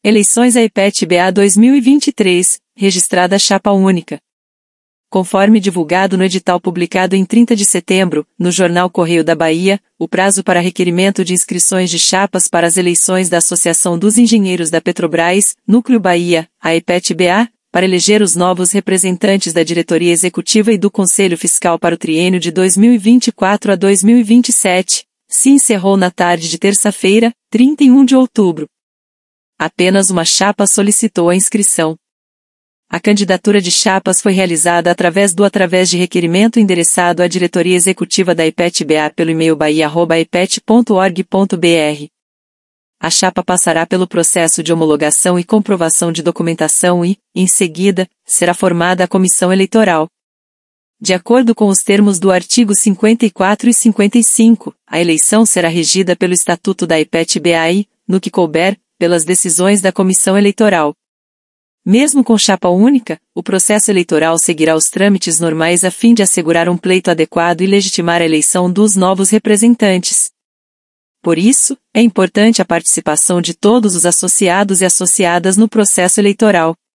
Eleições AIPET-BA 2023, registrada chapa única. Conforme divulgado no edital publicado em 30 de setembro, no Jornal Correio da Bahia, o prazo para requerimento de inscrições de chapas para as eleições da Associação dos Engenheiros da Petrobras, Núcleo Bahia, AIPET-BA, para eleger os novos representantes da diretoria executiva e do Conselho Fiscal para o triênio de 2024 a 2027, se encerrou na tarde de terça-feira, 31 de outubro. Apenas uma chapa solicitou a inscrição. A candidatura de chapas foi realizada através de requerimento endereçado à diretoria executiva da AIPET-BA pelo e-mail bahia@aipet.org.br. A chapa passará pelo processo de homologação e comprovação de documentação e, em seguida, será formada a comissão eleitoral. De acordo com os termos do artigo 54 e 55, a eleição será regida pelo Estatuto da AIPET-BA e, no que couber, pelas decisões da comissão eleitoral. Mesmo com chapa única, o processo eleitoral seguirá os trâmites normais a fim de assegurar um pleito adequado e legitimar a eleição dos novos representantes. Por isso, é importante a participação de todos os associados e associadas no processo eleitoral.